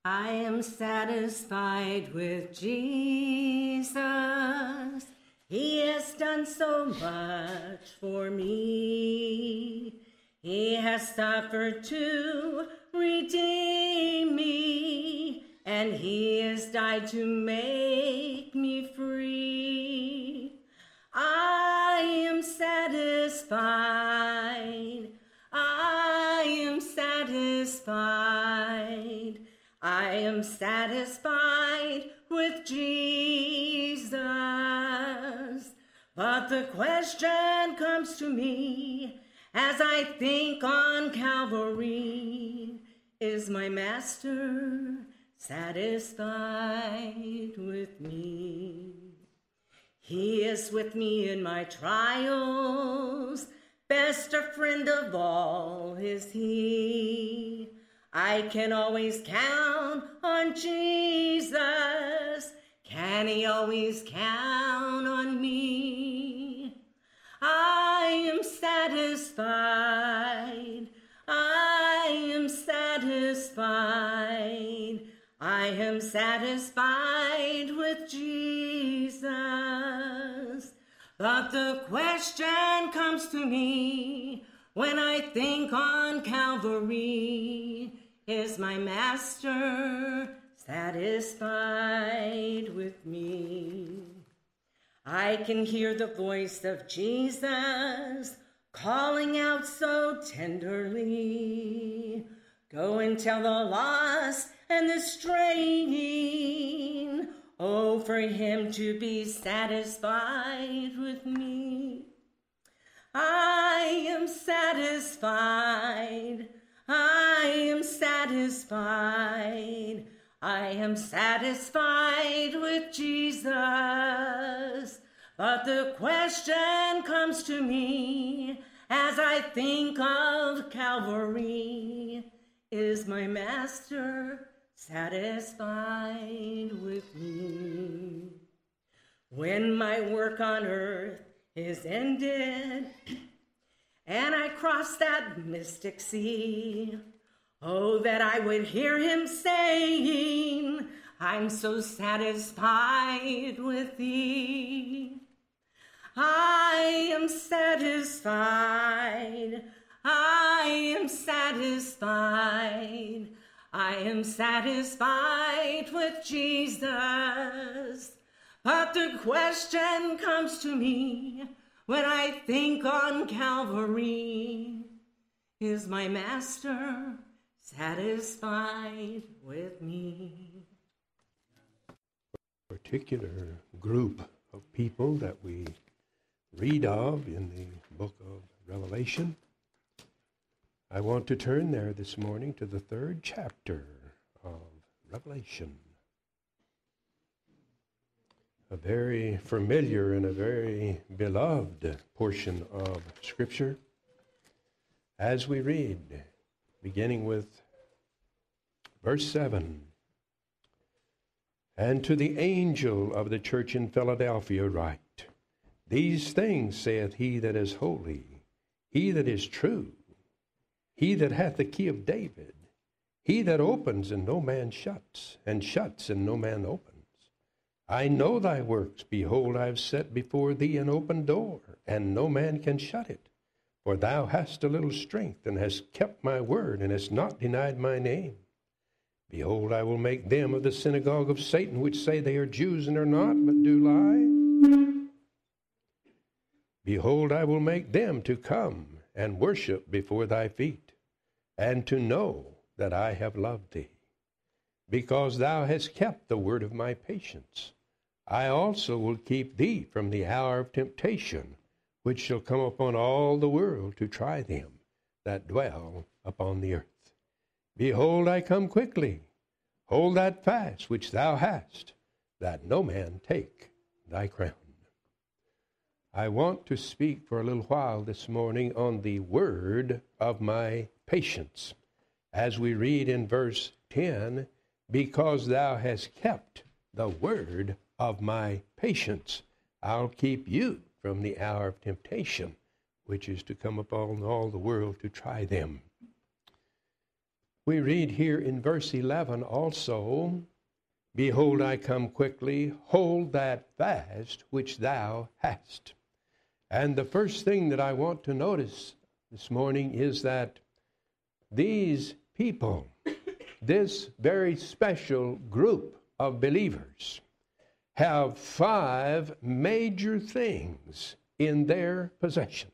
I am satisfied with Jesus. He has done so much for me. He has suffered to redeem me, and he has died to make me free. I am satisfied. I am satisfied. I am satisfied with Jesus. But the question comes to me as I think on Calvary, is my master satisfied with me? He is with me in my trials, best a friend of all is he. I can always count on Jesus. Can he always count on me? I am satisfied. I am satisfied. I am satisfied with Jesus. But the question comes to me when I think on Calvary, is my master satisfied with me? I can hear the voice of Jesus calling out so tenderly, go and tell the lost and the straying, oh, for him to be satisfied with me. I am satisfied. I am satisfied. I am satisfied with Jesus. But the question comes to me as I think of Calvary, is my master satisfied with me? When my work on earth is ended and I cross that mystic sea, oh, that I would hear him saying, I'm so satisfied with thee. I am satisfied. I am satisfied. I am satisfied with Jesus. But the question comes to me when I think on Calvary, is my master satisfied with me? Particular group of people that we read of in the book of Revelation. I want to turn there this morning to the 3rd chapter of Revelation. A very familiar and a very beloved portion of Scripture. As we read, beginning with verse 7, and to the angel of the church in Philadelphia write, these things saith he that is holy, he that is true, he that hath the key of David, he that opens and no man shuts, and shuts and no man opens. I know thy works. Behold, I have set before thee an open door, and no man can shut it. For thou hast a little strength, and hast kept my word, and hast not denied my name. Behold, I will make them of the synagogue of Satan, which say they are Jews and are not, but do lie. Behold, I will make them to come and worship before thy feet, and to know that I have loved thee. Because thou hast kept the word of my patience, I also will keep thee from the hour of temptation, which shall come upon all the world to try them that dwell upon the earth. Behold, I come quickly. Hold that fast which thou hast, that no man take thy crown. I want to speak for a little while this morning on the word of my patience. As we read in verse 10, because thou hast kept the word of my patience, I'll keep you from the hour of temptation, which is to come upon all the world to try them. We read here in verse 11 also, behold, I come quickly, hold that fast which thou hast. And the first thing that I want to notice this morning is that these people, this very special group of believers, have 5 major things in their possession.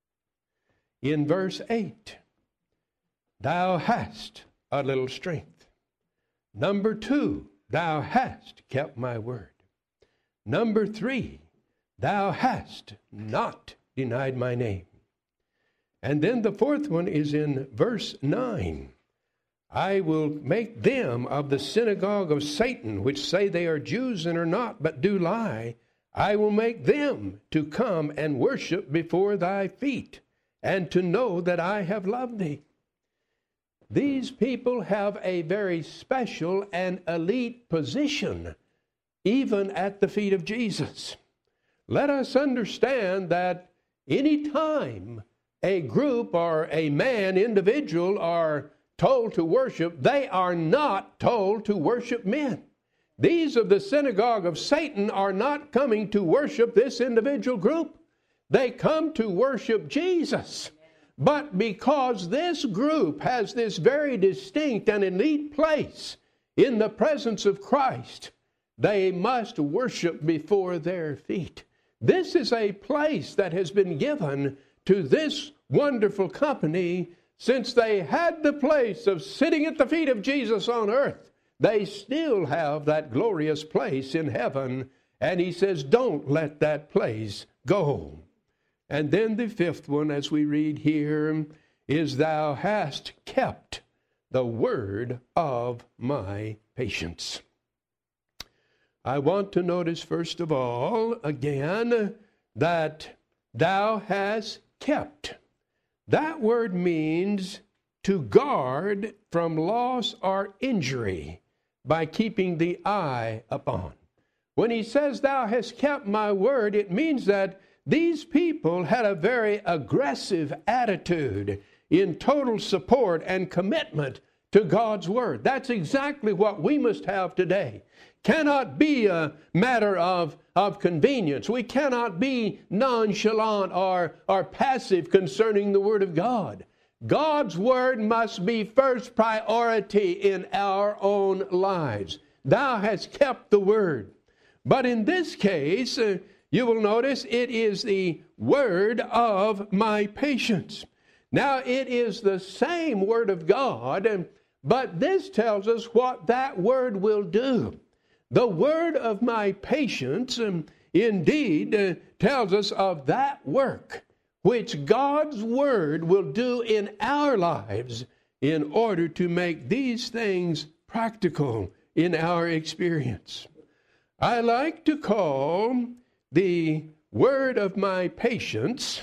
In verse 8, thou hast a little strength. Number 2, thou hast kept my word. Number 3, thou hast not denied my name. And then the fourth one is in verse 9. I will make them of the synagogue of Satan, which say they are Jews and are not, but do lie. I will make them to come and worship before thy feet, and to know that I have loved thee. These people have a very special and elite position, even at the feet of Jesus. Let us understand that any time a group or a man, individual, are told to worship, they are not told to worship men. These of the synagogue of Satan are not coming to worship this individual group. They come to worship Jesus. But because this group has this very distinct and elite place in the presence of Christ, they must worship before their feet. This is a place that has been given to this wonderful company. Since they had the place of sitting at the feet of Jesus on earth, they still have that glorious place in heaven. And he says, don't let that place go. And then the fifth one, as we read here, is thou hast kept the word of my patience. I want to notice, first of all, again, that thou hast kept. That word means to guard from loss or injury by keeping the eye upon. When he says, thou hast kept my word, it means that these people had a very aggressive attitude in total support and commitment to God's word. That's exactly what we must have today. Cannot be a matter of convenience. We cannot be nonchalant or passive concerning the Word of God. God's Word must be first priority in our own lives. Thou hast kept the Word. But in this case, you will notice it is the word of my patience. Now, it is the same Word of God, but this tells us what that Word will do. The word of my patience indeed tells us of that work which God's word will do in our lives in order to make these things practical in our experience. I like to call the word of my patience,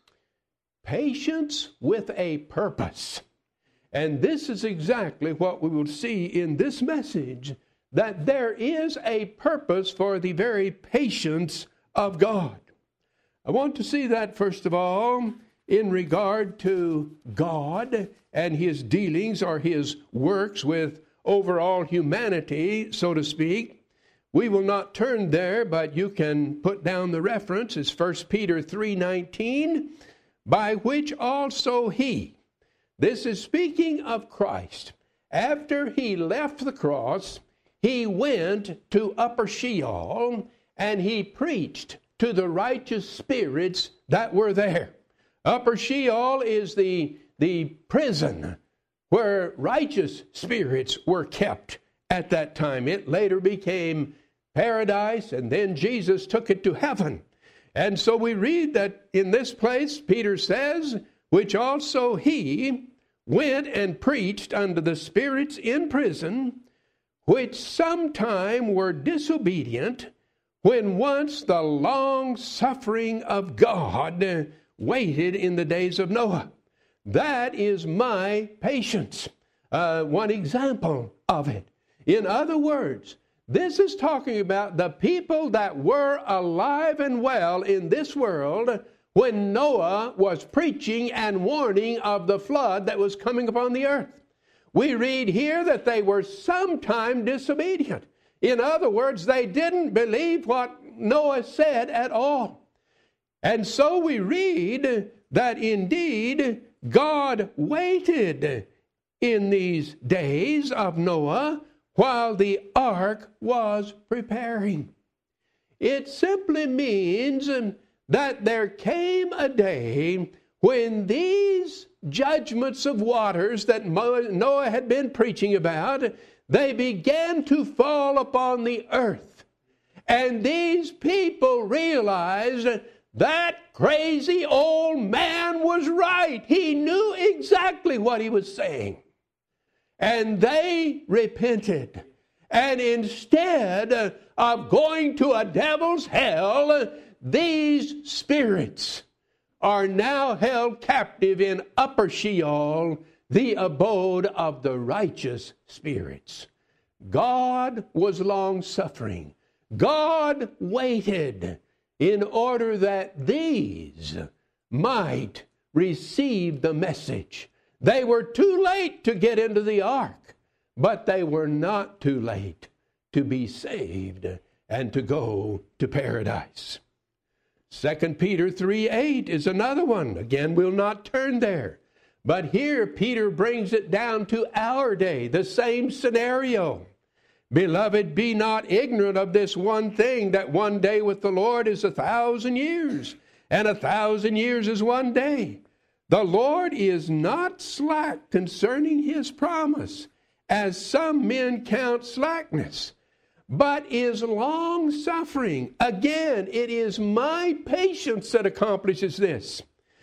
patience with a purpose. And this is exactly what we will see in this message, that there is a purpose for the very patience of God. I want to see that, first of all, in regard to God and his dealings or his works with overall humanity, so to speak. We will not turn there, but you can put down the reference. It's 1 Peter 3:19, by which also he, this is speaking of Christ, after he left the cross, he went to upper Sheol, and he preached to the righteous spirits that were there. Upper Sheol is the prison where righteous spirits were kept at that time. It later became paradise, and then Jesus took it to heaven. And so we read that in this place, Peter says, which also he went and preached unto the spirits in prison, which sometime were disobedient, when once the long suffering of God waited in the days of Noah. That is my patience. One example of it. In other words, this is talking about the people that were alive and well in this world when Noah was preaching and warning of the flood that was coming upon the earth. we read here that they were sometime disobedient. In other words, they didn't believe what Noah said at all. And so we read that indeed God waited in these days of Noah while the ark was preparing. It simply means that there came a day when these judgments of waters that Noah had been preaching about, they began to fall upon the earth. And these people realized that crazy old man was right. He knew exactly what he was saying. And they repented. And instead of going to a devil's hell, these spirits are now held captive in upper Sheol, the abode of the righteous spirits. God was long-suffering. God waited in order that these might receive the message. They were too late to get into the ark, but they were not too late to be saved and to go to paradise. 2 Peter 3:8 is another one. Again, we'll not turn there. But here Peter brings it down to our day, the same scenario. Beloved, be not ignorant of this one thing, that one day with the Lord is 1,000 years, and 1,000 years is one day. The Lord is not slack concerning his promise, as some men count slackness, but is long-suffering. Again, it is my patience that accomplishes this.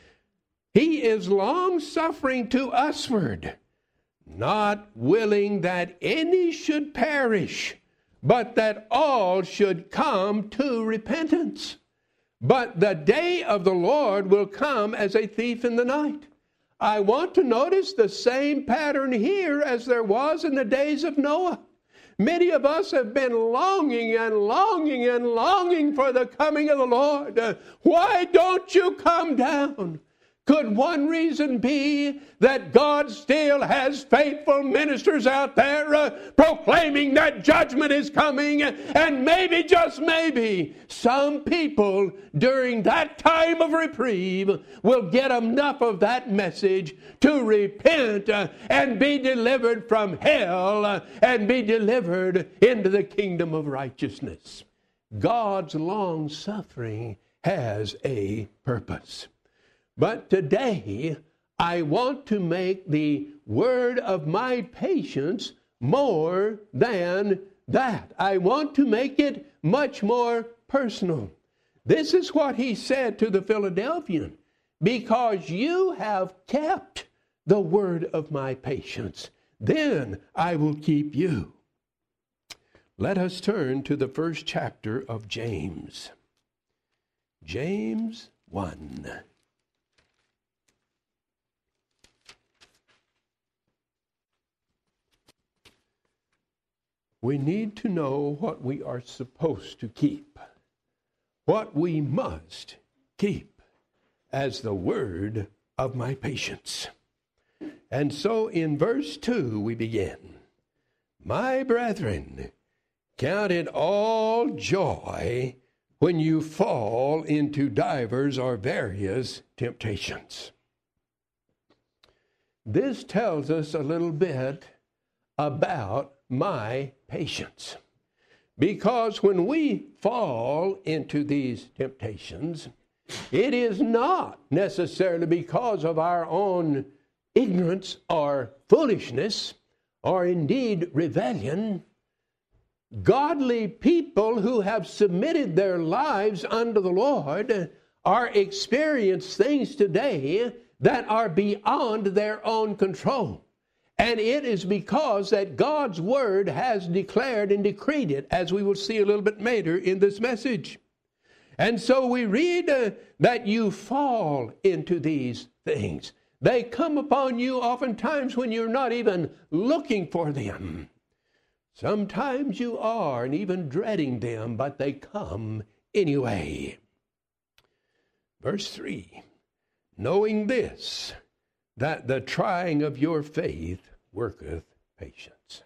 He is long-suffering to usward, not willing that any should perish, but that all should come to repentance. But the day of the Lord will come as a thief in the night. I want to notice the same pattern here as there was in the days of Noah. Many of us have been longing and longing and longing for the coming of the Lord. Why don't you come down? Could one reason be that God still has faithful ministers out there proclaiming that judgment is coming, and maybe, just maybe, some people during that time of reprieve will get enough of that message to repent and be delivered from hell and be delivered into the kingdom of righteousness. God's long suffering has a purpose. But today, I want to make the word of my patience more than that. I want to make it much more personal. This is what he said to the Philadelphian. Because you have kept the word of my patience, then I will keep you. Let us turn to the first chapter of James. James 1. We need to know what we are supposed to keep, what we must keep as the word of my patience. And so in verse 2 we begin. My brethren, count it all joy when you fall into divers or various temptations. This tells us a little bit about my patience. Because when we fall into these temptations, it is not necessarily because of our own ignorance or foolishness or indeed rebellion. Godly people who have submitted their lives unto the Lord are experiencing things today that are beyond their own control. And it is because that God's word has declared and decreed it, as we will see a little bit later in this message. And so we read that you fall into these things. They come upon you oftentimes when you're not even looking for them. Sometimes you are, and even dreading them, but they come anyway. Verse 3, knowing this, that the trying of your faith worketh patience.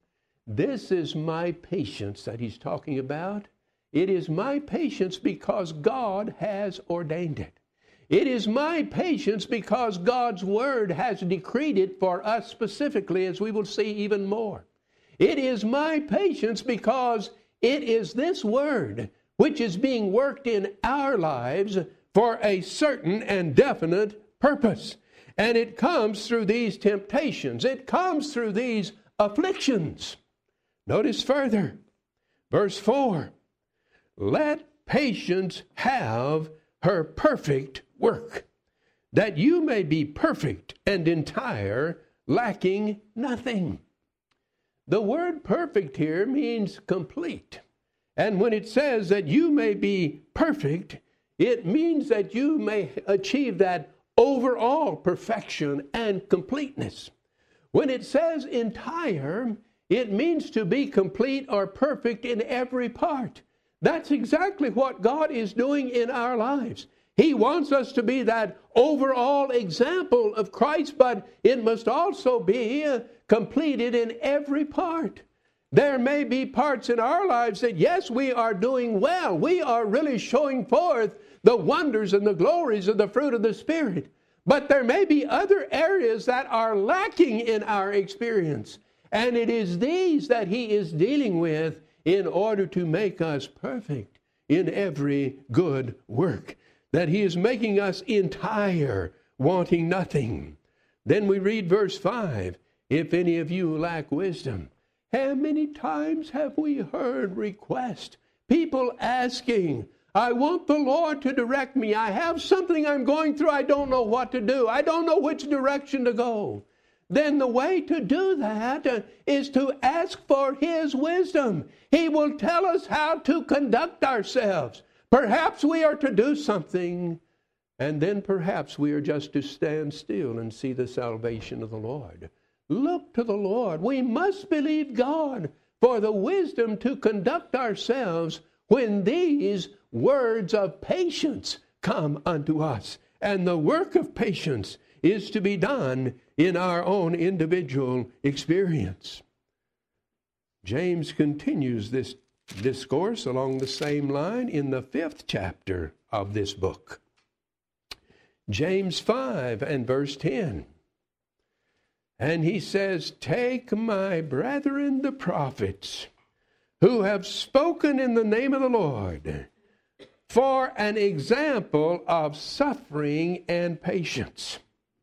This is my patience that he's talking about. It is my patience because God has ordained it. It is my patience because God's word has decreed it for us specifically, as we will see even more. It is my patience because it is this word which is being worked in our lives for a certain and definite purpose. And it comes through these temptations. It comes through these afflictions. Notice further, verse 4, let patience have her perfect work, that you may be perfect and entire, lacking nothing. The word perfect here means complete. And when it says that you may be perfect, it means that you may achieve that overall perfection and completeness. When it says entire, it means to be complete or perfect in every part. That's exactly what God is doing in our lives. He wants us to be that overall example of Christ, but it must also be completed in every part. There may be parts in our lives that, yes, we are doing well. We are really showing forth the wonders and the glories of the fruit of the Spirit. But there may be other areas that are lacking in our experience. And it is these that he is dealing with in order to make us perfect in every good work. That he is making us entire, wanting nothing. Then we read verse 5, if any of you lack wisdom. How many times have we heard requests? People asking, I want the Lord to direct me. I have something I'm going through. I don't know what to do. I don't know which direction to go. Then the way to do that is to ask for his wisdom. He will tell us how to conduct ourselves. Perhaps we are to do something, and then perhaps we are just to stand still and see the salvation of the Lord. Look to the Lord. We must believe God for the wisdom to conduct ourselves when these words of patience come unto us. And the work of patience is to be done in our own individual experience. James continues this discourse along the same line in the 5th chapter of this book. James 5 and verse 10. And he says, take my brethren the prophets, who have spoken in the name of the Lord, for an example of suffering and patience.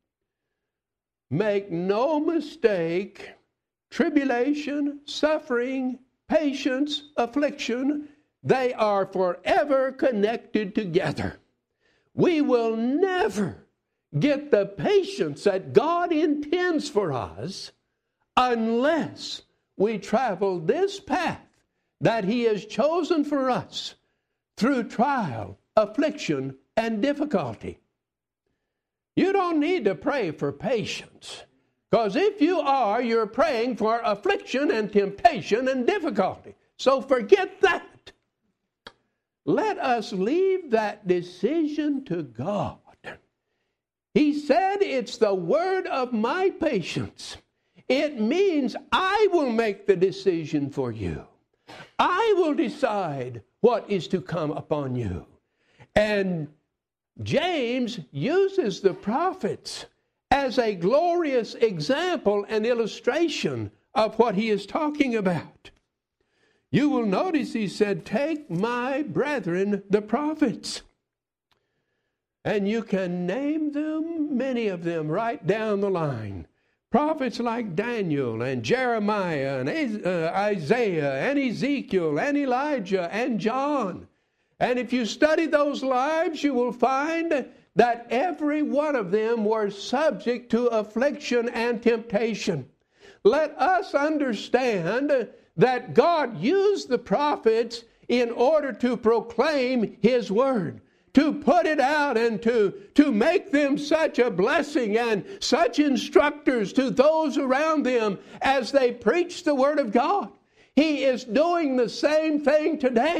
Make no mistake, tribulation, suffering, patience, affliction, they are forever connected together. We will never get the patience that God intends for us unless we travel this path that he has chosen for us through trial, affliction, and difficulty. You don't need to pray for patience, because if you are, you're praying for affliction and temptation and difficulty. So forget that. Let us leave that decision to God. He said it's the word of my patience. It means I will make the decision for you. I will decide what is to come upon you. And James uses the prophets as a glorious example and illustration of what he is talking about. You will notice he said, take my brethren, the prophets. And you can name them, many of them, right down the line. Prophets like Daniel and Jeremiah and Isaiah and Ezekiel and Elijah and John. And if you study those lives, you will find that every one of them were subject to affliction and temptation. Let us understand that God used the prophets in order to proclaim his word, to put it out and to make them such a blessing and such instructors to those around them as they preach the word of God. He is doing the same thing today.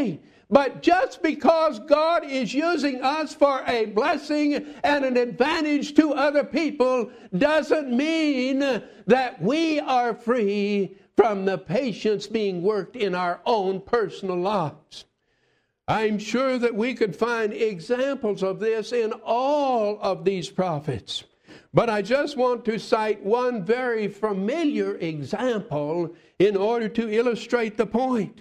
But just because God is using us for a blessing and an advantage to other people doesn't mean that we are free from the patience being worked in our own personal lives. I'm sure that we could find examples of this in all of these prophets. But I just want to cite one very familiar example in order to illustrate the point.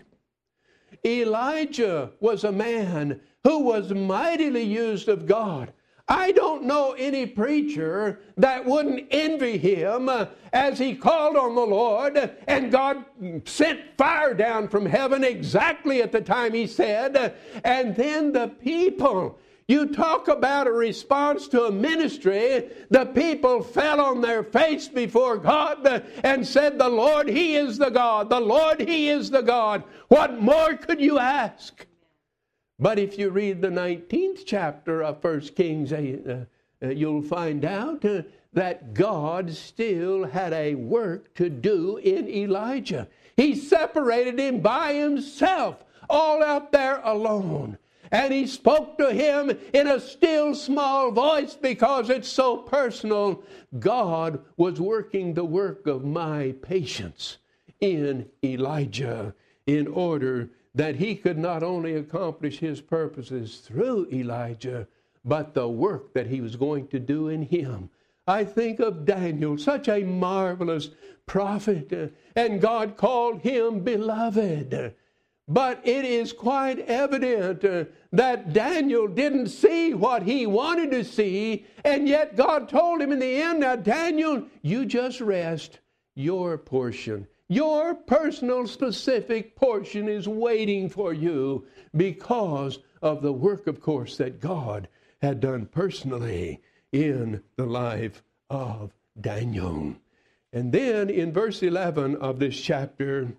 Elijah was a man who was mightily used of God. I don't know any preacher that wouldn't envy him as he called on the Lord and God sent fire down from heaven exactly at the time he said. And then the people, you talk about a response to a ministry, the people fell on their face before God and said, "The Lord, He is the God. The Lord, He is the God. What more could you ask?" But if you read the 19th chapter of 1 Kings, you'll find out that God still had a work to do in Elijah. He separated him by himself, all out there alone. And he spoke to him in a still small voice because it's so personal. God was working the work of my patience in Elijah in order that he could not only accomplish his purposes through Elijah, but the work that he was going to do in him. I think of Daniel, such a marvelous prophet, and God called him beloved. But it is quite evident that Daniel didn't see what he wanted to see, and yet God told him in the end, "Now, Daniel, you just rest. Your portion, your personal specific portion is waiting for you," because of the work, of course, that God had done personally in the life of Daniel. And then in verse 11 of this chapter,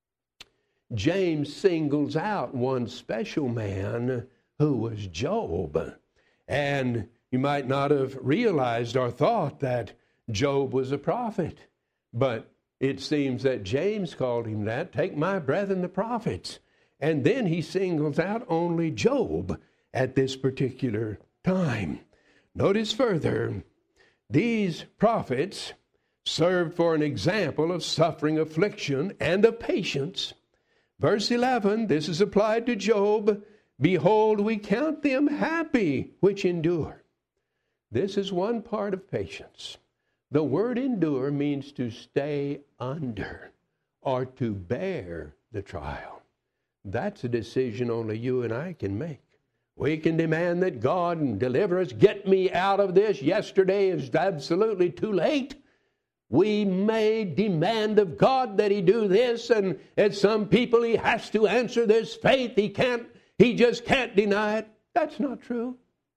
James singles out one special man who was Job. And you might not have realized or thought that Job was a prophet, but it seems that James called him that. Take my brethren the prophets. And then he singles out only Job at this particular time. Notice further, these prophets served for an example of suffering, affliction, and of patience. Verse 11, this is applied to Job. "Behold, we count them happy which endure." This is one part of patience. The word endure means to stay under or to bear the trial. That's a decision only you and I can make. We can demand that God deliver us, get me out of this. Yesterday is absolutely too late. We may demand of God that He do this, and at some people He has to answer this faith. He just can't deny it. That's not true.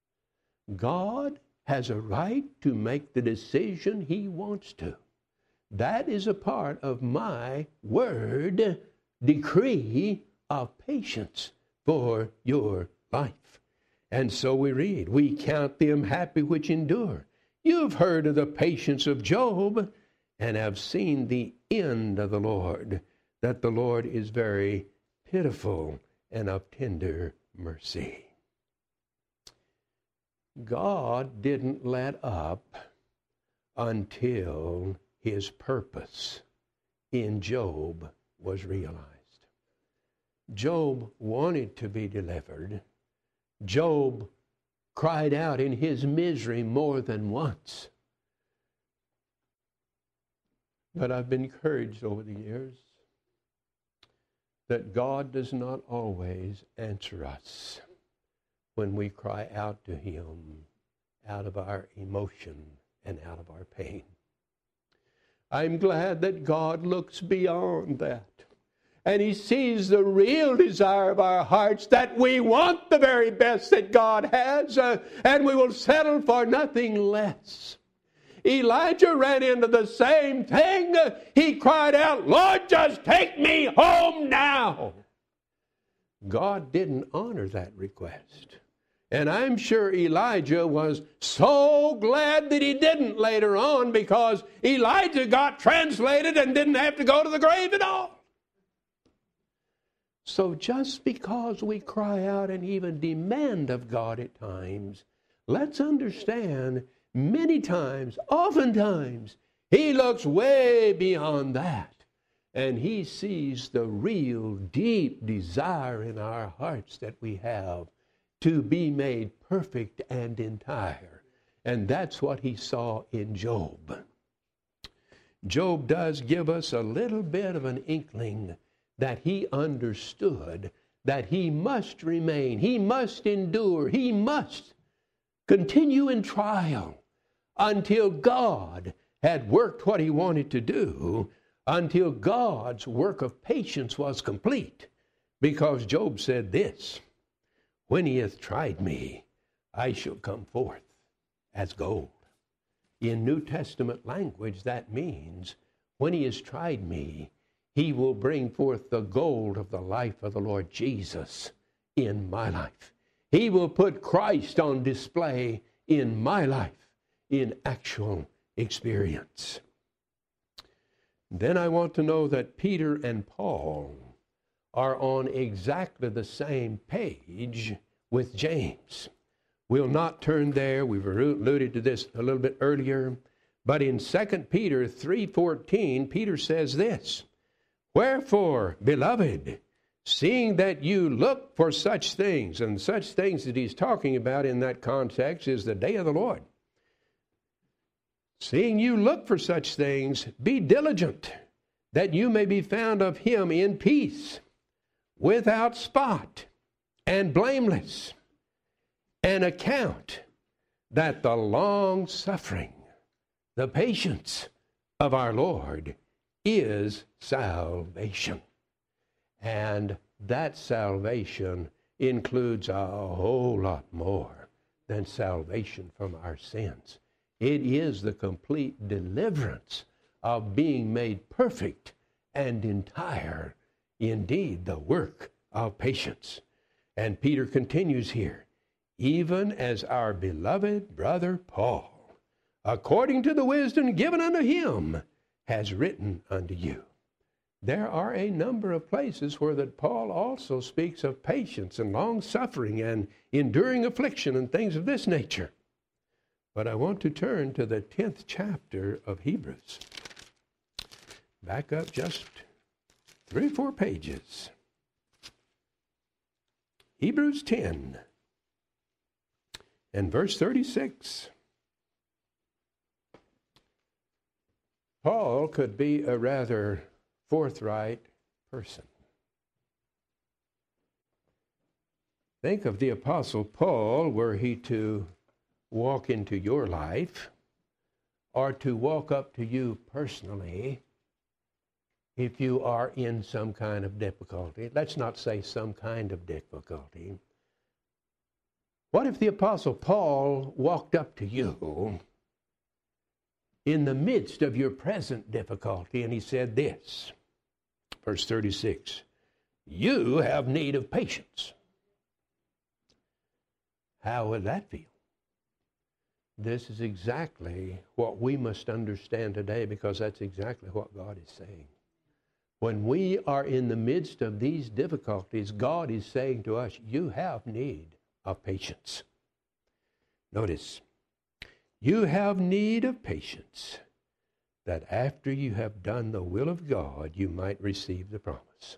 God has a right to make the decision He wants to. That is a part of my word decree of patience for your life. And so we read, "We count them happy which endure." You've heard of the patience of Job and have seen the end of the Lord, that the Lord is very pitiful and of tender mercy. God didn't let up until His purpose in Job was realized. Job wanted to be delivered. Job cried out in his misery more than once. But I've been encouraged over the years that God does not always answer us when we cry out to Him out of our emotion and out of our pain. I'm glad that God looks beyond that. And He sees the real desire of our hearts, that we want the very best that God has, and we will settle for nothing less. Elijah ran into the same thing. He cried out, "Lord, just take me home now." God didn't honor that request. And I'm sure Elijah was so glad that he didn't later on, because Elijah got translated and didn't have to go to the grave at all. So just because we cry out and even demand of God at times, let's understand many times, oftentimes, He looks way beyond that. And He sees the real deep desire in our hearts that we have to be made perfect and entire. And that's what He saw in Job. Job does give us a little bit of an inkling that he understood that he must remain, he must endure, he must continue in trial until God had worked what He wanted to do, until God's work of patience was complete. Because Job said this, when He hath tried me, I shall come forth as gold. In New Testament language, that means when He has tried me, He will bring forth the gold of the life of the Lord Jesus in my life. He will put Christ on display in my life, in actual experience. Then I want to know that Peter and Paul are on exactly the same page with James. We'll not turn there. We've alluded to this a little bit earlier. But in 2 Peter 3:14, Peter says this, wherefore, beloved, seeing that you look for such things, and such things that he's talking about in that context is the day of the Lord. Seeing you look for such things, be diligent, that you may be found of Him in peace, without spot, and blameless, and account that the long suffering, the patience of our Lord is salvation. And that salvation includes a whole lot more than salvation from our sins. It is the complete deliverance of being made perfect and entire, indeed the work of patience. And Peter continues here, even as our beloved brother Paul, according to the wisdom given unto him, has written unto you. There are a number of places where that Paul also speaks of patience and long-suffering and enduring affliction and things of this nature. But I want to turn to the 10th chapter of Hebrews. Back up just 3 or 4 pages. Hebrews 10 and verse 36. Paul could be a rather forthright person. Think of the Apostle Paul, were he to walk into your life or to walk up to you personally if you are in some kind of difficulty. Let's not say some kind of difficulty. What if the Apostle Paul walked up to you in the midst of your present difficulty and he said this, verse 36, you have need of patience. How would that feel? This is exactly what we must understand today, because that's exactly what God is saying. When we are in the midst of these difficulties, God is saying to us, you have need of patience. Notice, you have need of patience, that after you have done the will of God, you might receive the promise.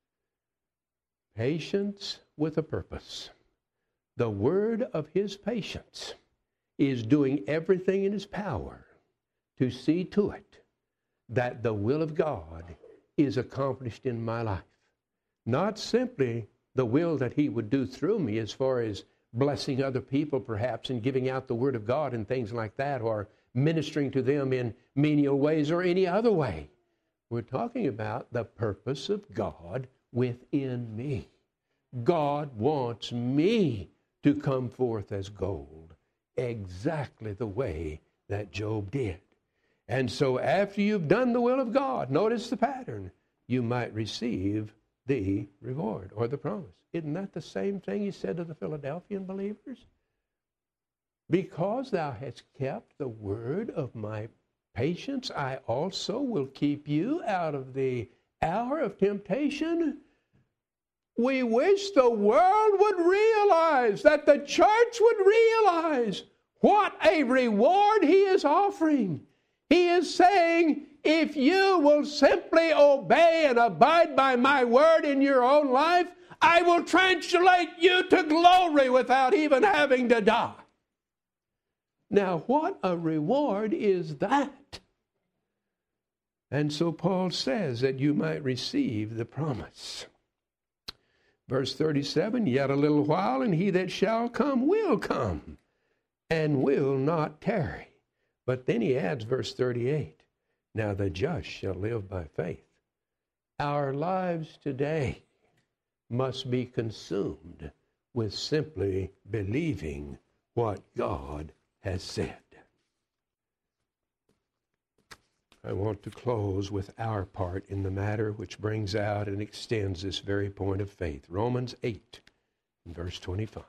Patience with a purpose. The word of His patience is doing everything in His power to see to it that the will of God is accomplished in my life. Not simply the will that He would do through me as far as blessing other people perhaps and giving out the Word of God and things like that, or ministering to them in menial ways or any other way. We're talking about the purpose of God within me. God wants me to come forth as gold, exactly the way that Job did. And so after you've done the will of God, notice the pattern, you might receive the reward or the promise. Isn't that the same thing He said to the Philadelphian believers? Because thou hast kept the word of my patience, I also will keep you out of the hour of temptation. We wish the world would realize, that the church would realize what a reward he is offering. He is saying, if you will simply obey and abide by my word in your own life, I will translate you to glory without even having to die. Now, what a reward is that? And so Paul says that you might receive the promise. Verse 37, yet a little while, and he that shall come will come, and will not tarry. But then he adds verse 38, now the just shall live by faith. Our lives today must be consumed with simply believing what God has said. I want to close with our part in the matter, which brings out and extends this very point of faith. Romans 8, verse 25.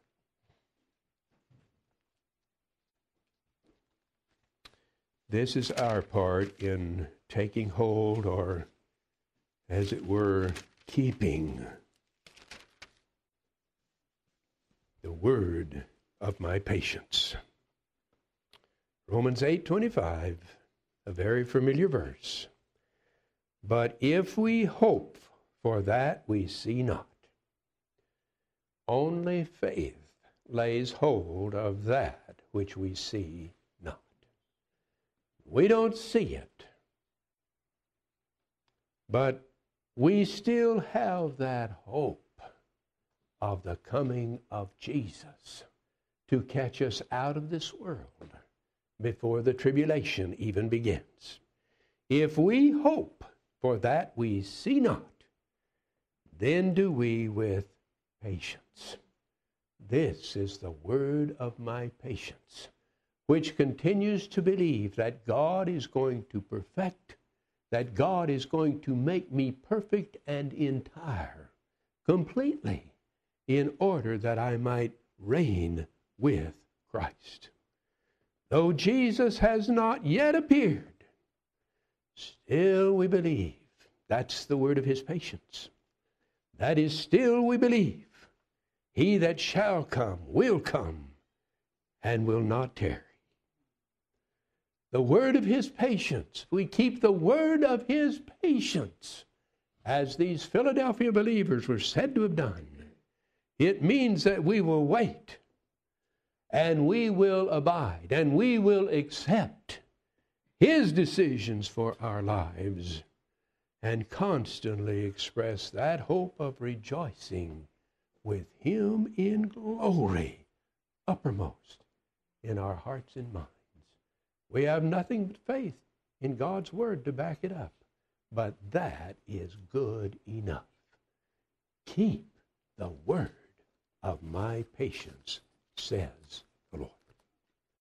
This is our part in taking hold, or as it were, keeping the word of my patience. Romans 8:25, a very familiar verse. But if we hope for that we see not, only faith lays hold of that which we see not. We don't see it, but we still have that hope of the coming of Jesus to catch us out of this world before the tribulation even begins. If we hope for that we see not, then do we with patience. This is the word of my patience, which continues to believe that God is going to perfect, that God is going to make me perfect and entire, completely, in order that I might reign with Christ. Though Jesus has not yet appeared, still we believe. That's the word of his patience. That is, still we believe. He that shall come will come and will not tarry. The word of his patience. We keep the word of his patience, as these Philadelphia believers were said to have done. It means that we will wait, and we will abide, and we will accept his decisions for our lives, and constantly express that hope of rejoicing with him in glory uppermost in our hearts and minds. We have nothing but faith in God's word to back it up, but that is good enough. Keep the word of my patience, says